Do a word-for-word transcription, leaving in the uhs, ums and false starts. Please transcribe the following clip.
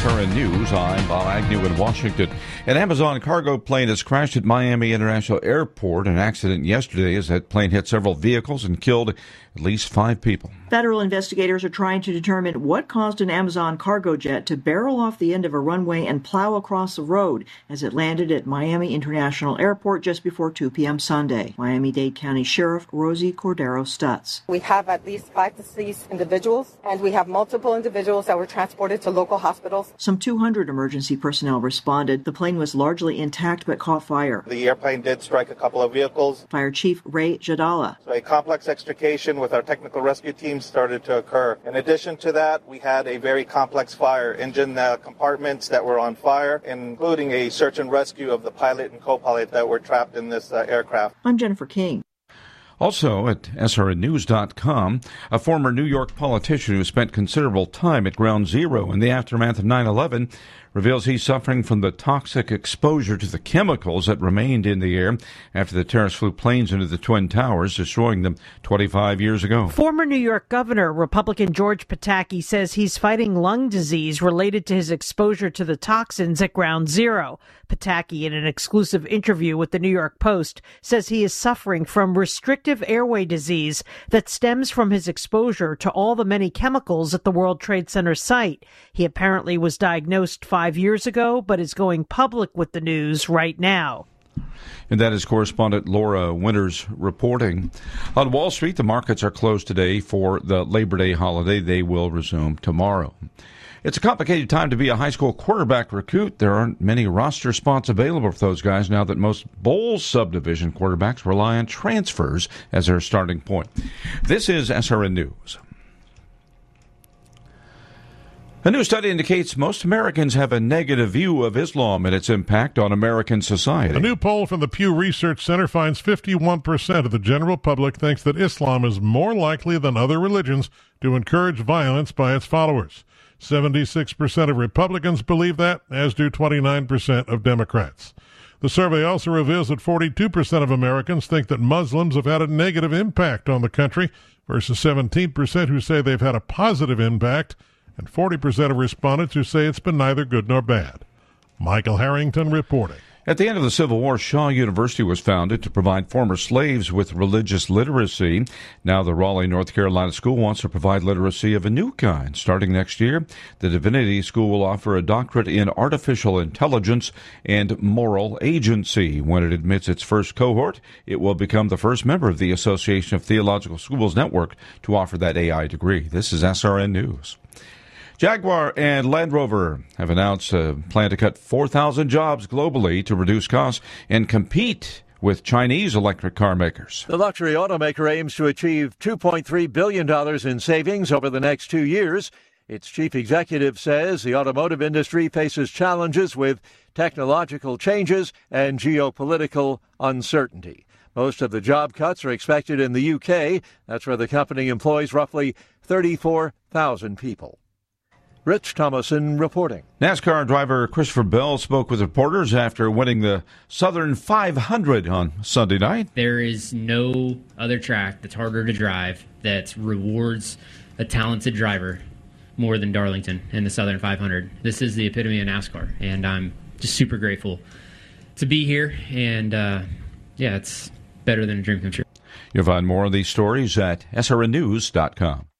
R N News. I'm Bob Agnew in Washington. An Amazon cargo plane has crashed at Miami International Airport. An accident yesterday as that plane hit several vehicles and killed at least five people. Federal investigators are trying to determine what caused an Amazon cargo jet to barrel off the end of a runway and plow across the road as it landed at Miami International Airport just before two p.m. Sunday. Miami-Dade County Sheriff Rosie Cordero Stutz. We have at least five deceased individuals, and we have multiple individuals that were transported to local hospitals. Some two hundred emergency personnel responded. The plane was largely intact but caught fire. The airplane did strike a couple of vehicles. Fire Chief Ray Jadala. So a complex extrication with our technical rescue team started to occur. In addition to that, we had a very complex fire, engine uh, compartments that were on fire, including a search and rescue of the pilot and co-pilot that were trapped in this uh, aircraft. I'm Jennifer King. Also at S R N news dot com, a former New York politician who spent considerable time at Ground Zero in the aftermath of nine eleven reveals he's suffering from the toxic exposure to the chemicals that remained in the air after the terrorists flew planes into the Twin Towers, destroying them twenty-five years ago. Former New York Governor, Republican George Pataki, says he's fighting lung disease related to his exposure to the toxins at Ground Zero. Pataki, in an exclusive interview with the New York Post, says he is suffering from restrictive airway disease that stems from his exposure to all the many chemicals at the World Trade Center site. He apparently was diagnosed five years ago, but is going public with the news right now. And that is correspondent Laura Winters reporting. On Wall Street, the markets are closed today for the Labor Day holiday. They will resume tomorrow. It's a complicated time to be a high school quarterback recruit. There aren't many roster spots available for those guys now that most bowl subdivision quarterbacks rely on transfers as their starting point. This is S R N News. A new study indicates most Americans have a negative view of Islam and its impact on American society. A new poll from the Pew Research Center finds fifty-one percent of the general public thinks that Islam is more likely than other religions to encourage violence by its followers. seventy-six percent of Republicans believe that, as do twenty-nine percent of Democrats. The survey also reveals that forty-two percent of Americans think that Muslims have had a negative impact on the country, versus seventeen percent who say they've had a positive impact, and forty percent of respondents who say it's been neither good nor bad. Michael Harrington reporting. At the end of the Civil War, Shaw University was founded to provide former slaves with religious literacy. Now the Raleigh, North Carolina school wants to provide literacy of a new kind. Starting next year, the Divinity School will offer a doctorate in artificial intelligence and moral agency. When it admits its first cohort, it will become the first member of the Association of Theological Schools Network to offer that A I degree. This is S R N News. Jaguar and Land Rover have announced a plan to cut four thousand jobs globally to reduce costs and compete with Chinese electric car makers. The luxury automaker aims to achieve two point three billion dollars in savings over the next two years. Its chief executive says the automotive industry faces challenges with technological changes and geopolitical uncertainty. Most of the job cuts are expected in the U K. That's where the company employs roughly thirty-four thousand people. Rich Thomason reporting. NASCAR driver Christopher Bell spoke with reporters after winning the Southern five hundred on Sunday night. There is no other track that's harder to drive that rewards a talented driver more than Darlington in the Southern five hundred. This is the epitome of NASCAR, and I'm just super grateful to be here, and uh, yeah, it's better than a dream come true. You'll find more of these stories at S R N news dot com.